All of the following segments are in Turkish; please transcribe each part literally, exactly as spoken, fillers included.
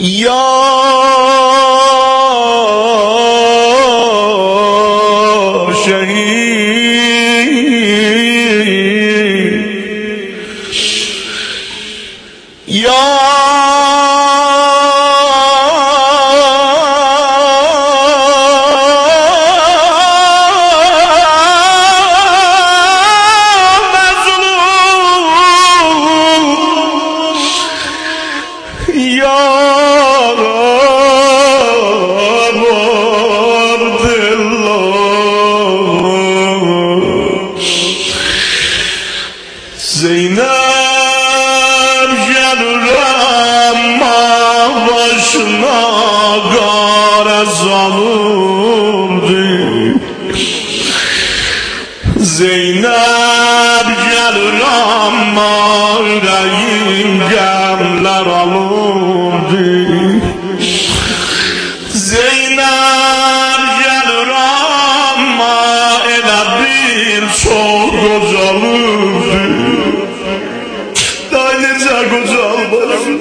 Ya şehit, ya Zeynep gelirəm başına qarəz alırdı. Zeynep gelirəm ürəyim qəmlər alırdı. Zeynep gelirəm elə bir çox qocalırdı. Dairece kocalmasın,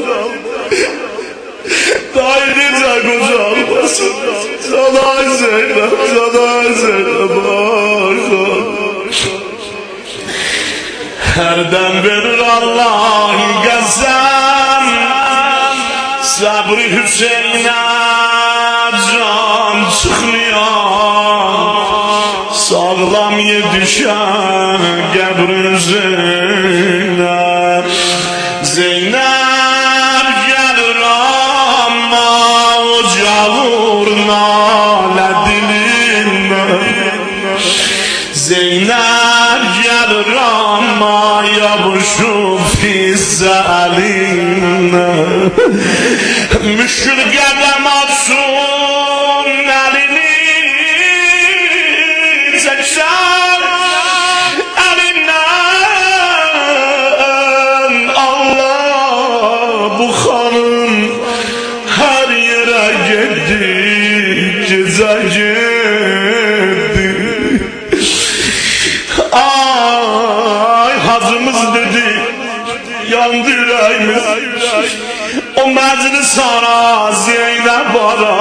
dairece kocalmasın. Sana Zeynep, sana Zeynep aşa. Herden verir Allah gazan, sabrı Hüseyin'e can çıkmıyor. Sağlam yetişen qəbrin Zeynep. Zeynep gelir ama ocağır nalə dilimden. Zeynep gelir ama yapışıp fizze eline. Müşkül qədəm atsın elini, çəksən gece gitti. Ay hazımız dedi, yandı yüreğimiz. O meclis ara Zeynep ara,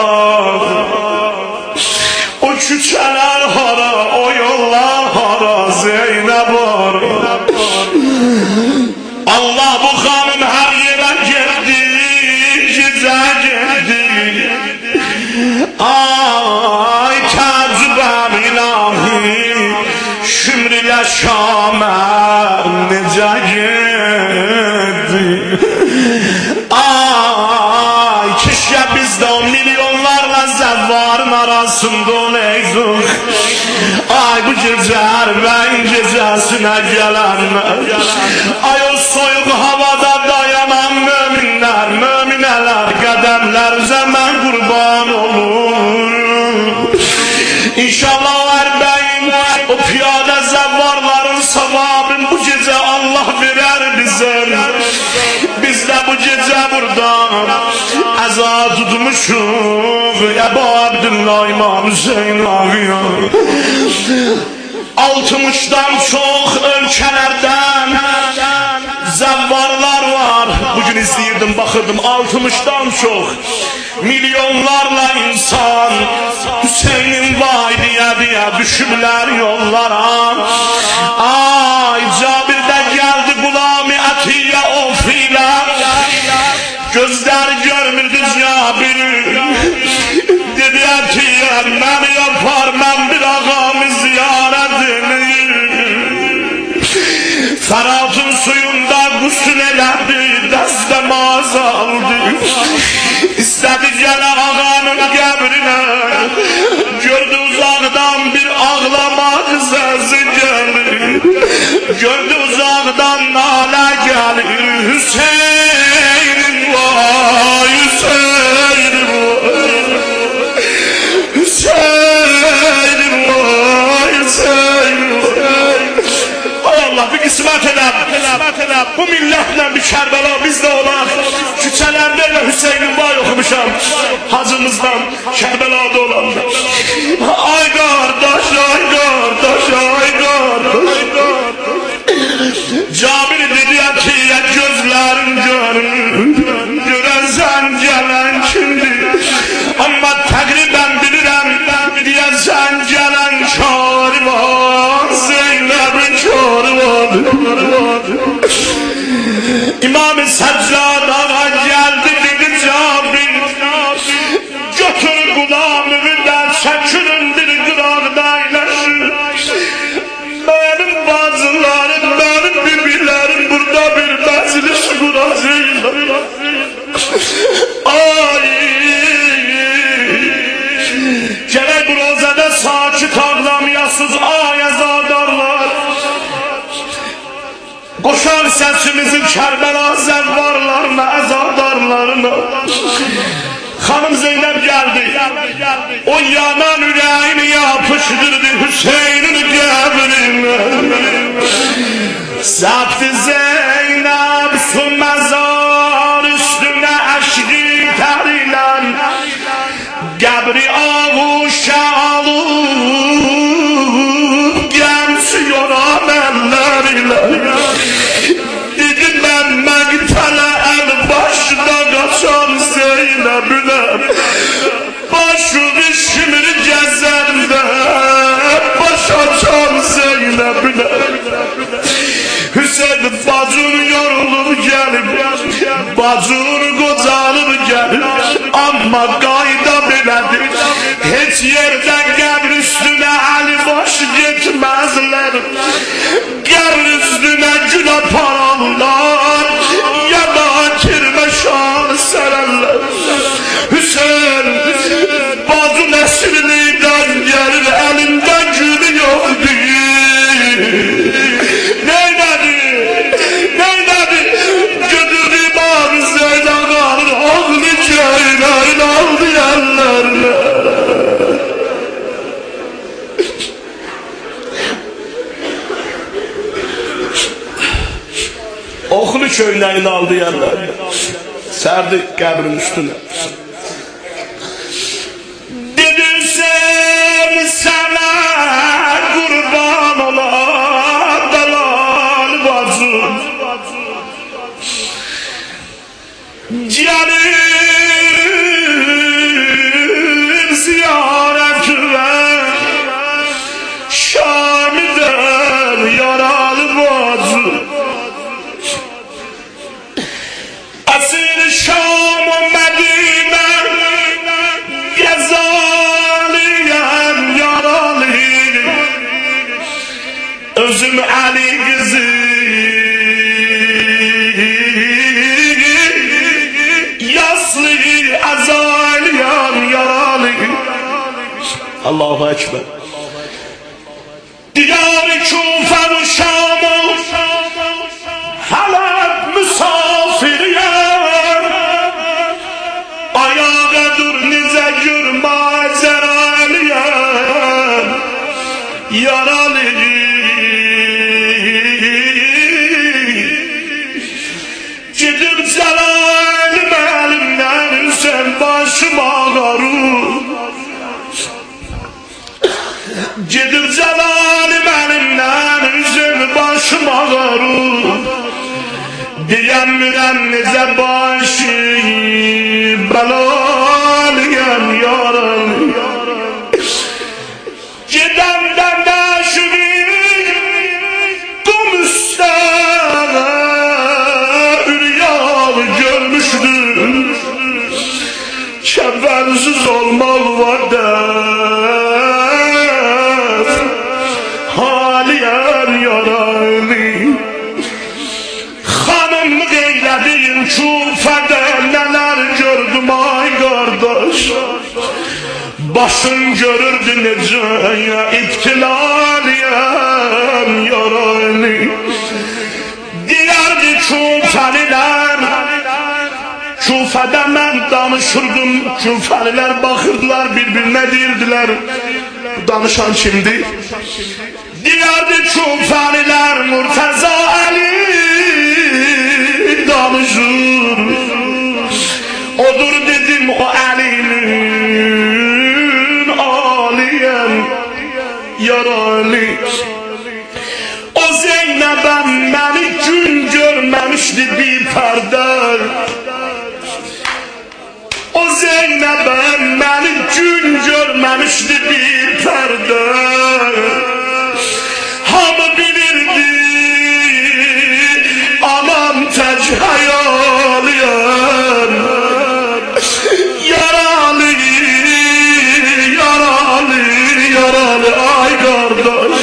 o küçələr hara, o yollar hara Zeynep ara. Allah bu hanım her yere geldi, gece gitti. Ay təcrübəm ilahi, şümrülə şamər necə getdi. Ay keşke biz de o milyonlarla zəvvarın arasında olaydık. Ay bu gece ben gecesine gelenler, ay o soyuq havada dayanan müminler, mümineler qədəmlər zaman kurban olur. İnşallah Erbeğin o piyade zəvvarların savabın bu gece Allah verer bize. Biz de bu gece buradan əza tutmuşuq. Ebu Abdullah İmam Hüseyin ağıyor. Altmıştan çok ülkelerden zəvvarlar var. Bugün izleyirdim, bakırdım, altmıştan çok milyonlarla insan Hüseyin'in vay diye diye düşüblər yollara. Ay Cabir'de geldi Gulami Atiye of ile, gözler görmürdü Cabir'i. Dedi Atiye ben yapar ben bir ağamı ziyaretini. Ferhat'ın suyunda gusül elədi, dəstəmaz aldı. İstədi gələ ağanın qəbrinə, gördü uzaqdan bir ağlamaq səsi gəlir. Gördü uzaqdan nalə gəlir. Hüseynim vay, Hüseynim vay, Hüseynim vay, Hüseynim vay. Ay Allah bir qismət edəm, bu millətle bir Kərbəla bizdə olan. Küçələrdə elə Hüseynin vay oxumuşam, hacımızdan Kərbəlada olan. Ay qardaş, ay qardaş, ay qardaş. Cabir dedi ki ya gözlərin görün, görəsən gələn Qoşar səsimizi Kərbəla zəvvarlarına, əzadarlarına. Xanım Zeynəb gəldi. O yanan ürəyini yapışdırdı Hüseynin qəbrinə. Səbti Zeynəb su məzar üstünə əşqi tərilən qəbri ağuşa alıb gənc yoran əllərilə. Dedi mən məqtələ əl başda qaçan Zeynəbünəm. Başı işimir gəzəndə baş açan Zeynəbünəm. Hüseyin bacın yorulub gəlib, bacın qocalıb gəlib, amma qayda belədir. Heç yerdən qəbr üstünə əli baş getməzlər. Qəbr üstünə gül apararlar, ya da kirmə şan sərərlər. Hüseyin bacın əsirlikdən gəlir, əlində gül yoxdur. Oxlu köynəyini aldı yerlerine, serdi qəbrin üstüne. Dedirsen sana kurban ola dalal bacım, gelir ziyaret ve Şam'den yaralı bacım. Şam و Medine gezaliyem yaralı. Özüm Ali kızı yaslı azaliyem yaralı. Allahu Ekber. Diyar-ı Kufe ve Şam'ı Halep misafiriyem. Ayağa dur nice gör maceraliyem yaralı. Gidip celalim elimden sen başım ağarır. Gidip celalim elimden sen başım ağarır. Diyemmirem nice başı belaliyem yaralı. Gidenden de şu bir kum üstüne üryalı görmüştüm. Kefensiz olmak var der haliyen yaralı. Kufədə nələr gördüm ay qardaş. Başın görürdü necə ibtilaliyəm yaralı. Deyərdi Kufəlilər, Kufədə mən danışırdım, Kufəlilər baxırdılar bir-birinə deyirdilər, danışan kimdi? Deyərdi Kufəlilər Murtəza Əli danışır. Odur dedim o Ali'nin aliyem yaralı. O Zeynep'em beni gün görmemişti bir perde. O Zeynep'em beni gün görmemişti bir perde. Hamı bilirdi anam tec hayaliyem yaralı, yaralı, yaralı ay kardeş.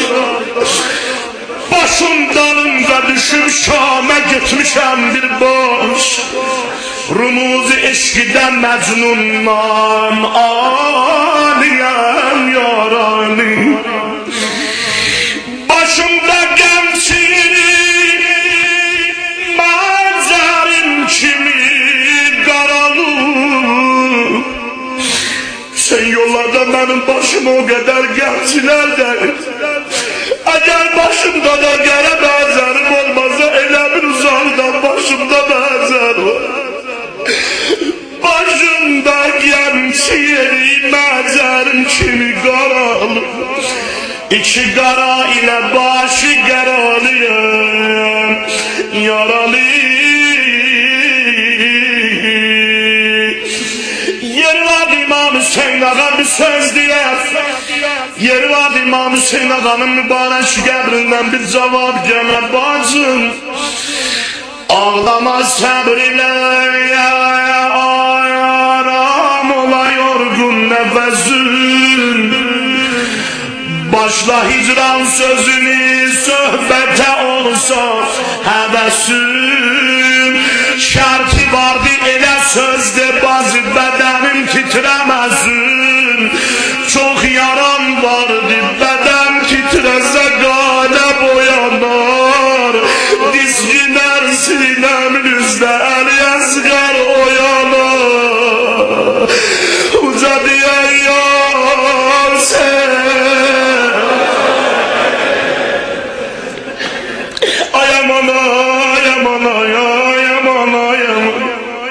Başım dalında düşüp Şam'a gitmişem bir boş. Rumuzu eşkiden Mecnun'dan aliyem yaralı. Başımda gemçiri benim başıma o kadar gerçiler de. Eğer başımda da gene benzerim olmazsa elimin uzağından başımda benzerim. Başımda genç yeri benzerim kimi karalı. İki kara ile başı yaralıyım, yaralıyım. Yeri var İmam Hüseyin Ağam bir söz diye. Yeri var İmam Hüseyin Ağa'nın mübarek qəbrindən bir cevap gene bacım. Ağlama sabır ile aram ola yorgun nefesin. Başla hicran sözünü söhbete olsa hevesim. Şartı vardı ele sözde bazı bedenim titremesin. Çok yaram vardı beden titrese gane boyanar. Dizginler sinemizde el yazgar oyanar. Uca diye yar sen. Ayaman ayaman ayaman ayaman.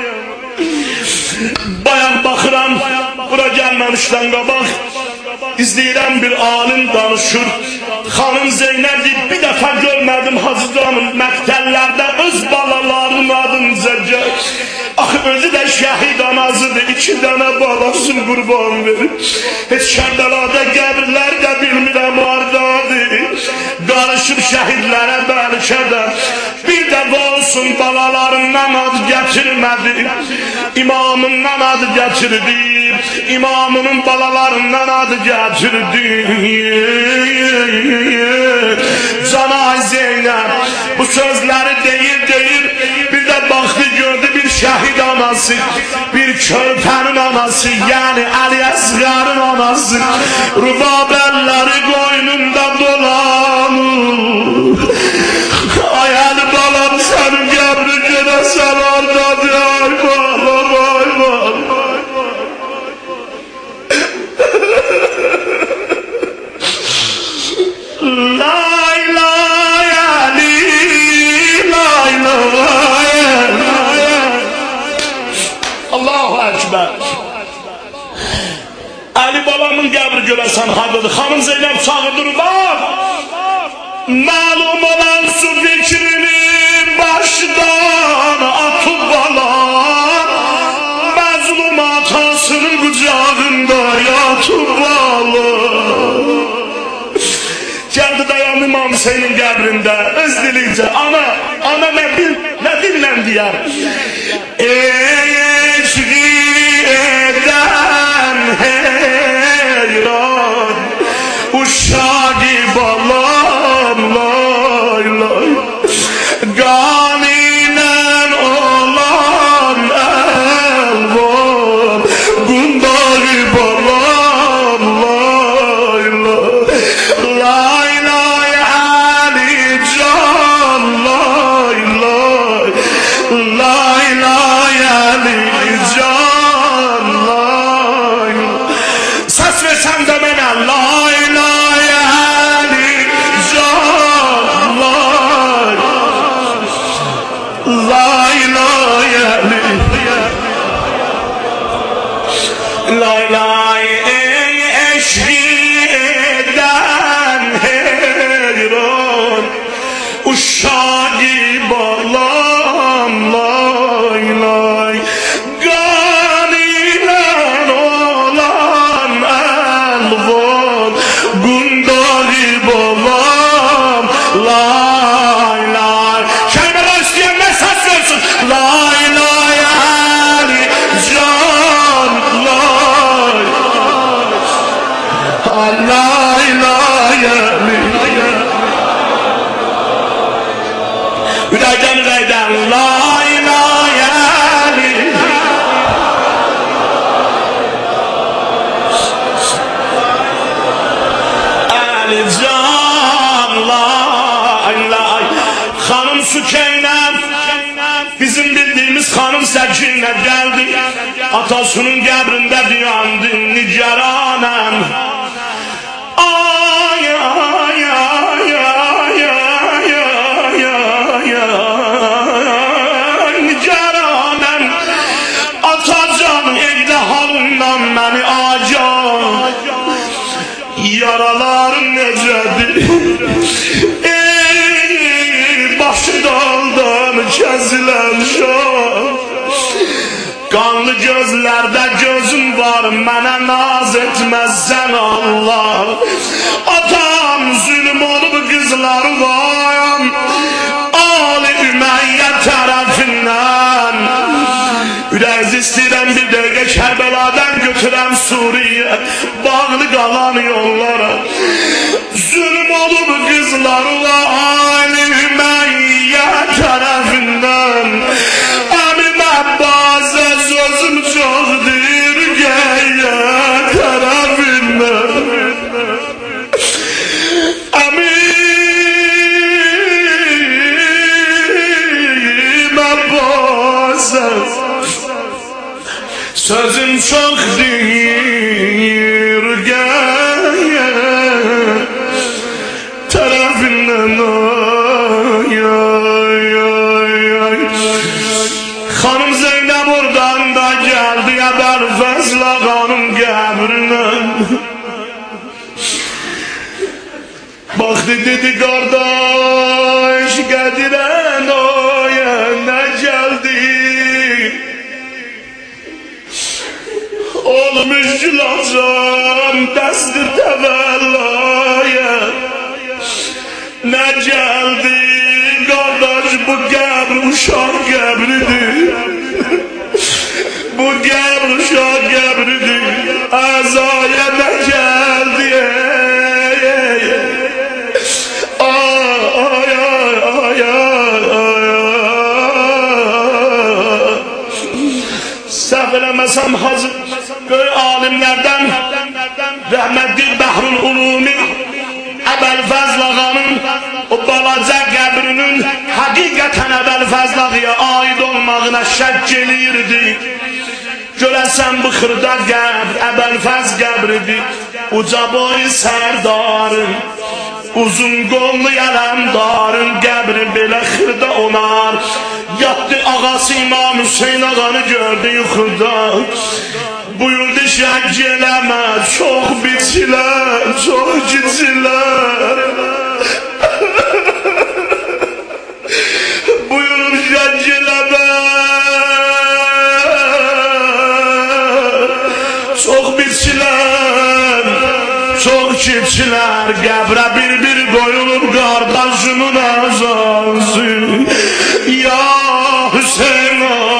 Bayan bakıram bura gelmemişten kabak. İzləyirəm bir alim danışır. Xanım Zeynəb'i bir defa görmedim Hacı Camın məktəllərdə öz balalarının adınca gel. Axı özü də şəhid anasıdır, iki dənə balasın qurban verir. Heç Kərbəlada qəbirlər də bilmirəm hardadır. Qarışıb şəhidlərə bəlkə də bir dəfə olsun balalarından ad gətirmədi. İmamından ad gətirdi, imamının balalarından adı getirdi. Canay Zeynep bu sözleri deyir deyir, bir de baktı gördü bir şehit anası, bir körpenin anası, yani Ali Asgar'ın anası. Rubab elleri koynunda dolanır. Ayağını balam senin qəbricine sen oradadır. Ay balam ay balam. La ilahe Ali, la ilahe Allahu Ekber. Ali babamın qəbri görəsən hardadır? Xanım Zeynep çağırdır bak. Malum olan su fikrini başdan atıp alan, mazlum atasının kucağında yatıp alan. Geldi dayandı İmam Hüseyin'in qəbrində öz dilince ana, ana ne bil, ne dinle diyer. Eşki eden heyran uşağı balam lay lay. Ganilen olan elvan gundağı balam lay lay. Lay lay Ali can lay lay. Lay lay Ali can lay lay. Ses versen de bana lay lay Ali can lay. Lay lay Ali. Lay lay eşhiden heyran uşağı balam lay lay. Ganilen olan elvan gundağı balam lay lay. Kelime isteyen ne ses versin? Lay lay Ali can lay. Lay lay Ali. Ürəkdən ürəkdən lay lay Ali. Ali can lay lay. Xanım Sükeynəm Bizim bildiğimiz hanım Səkinə geldi, atasının qəbrində dayandı nigaranəm. Ay ay ay ay ay ay ay ay nigaranəm. Atacan eylə halından məni acan, yaralarım necədir? Başı daldan kesilen şah, kanlı gözlerde gözüm var, mənə naz etmezsen Allah. Atam zulüm olup kızları var, Ali Ümeyye tarafından. Ürəyiz istəyirəm bir dəqiqə Kərbəladan götürəm Suriye, bağlı qalan yollara. Zulüm olup kızları var, Ali Ümeyye tarafından. Əmim Abbas'a sözüm çoxdur, Geyye tarafından. Əmim Abbas'a sözüm çoxdur, Geyye tarafından. Hanım Zeynep oradan da geldi ya Berfezl ağanın qəbrine. Baktı dedi kardeş Qədirən oya ne geldi? Olmuş Gülacan dəsti təvəllaya ne geldi? Kardeş bu qəbr uşaq qəbridir. Bu qəbr uşaq qəbridir. Əzaya ne geldi? Ay ay ay ay ay. Səhv eləməsəm Hacı göy alimlərdən rəhmətli Bəhrul Ulumi Əbəlfəzl ağanın o balaca qəbrinin həqiqətən Əbəlfəzl ağaya aid olmağına şək eləyirdi. Görəsən bu xırda qəbr Əbəlfəzl qəbridir. Uca boy sərdarın, uzun qollu yələmdarın qəbri belə xırda olar. Yatdı ağası İmam Hüseyin ağanı gördü yuxuda. Buyurdu şək eləmə, çox biçilər, çox gicilər. Buyurub şək eləmə, çox biçilər, çok çiftçiler qəbrə bir-bir qoyulub qardaşımın azası. Ya Hüseyin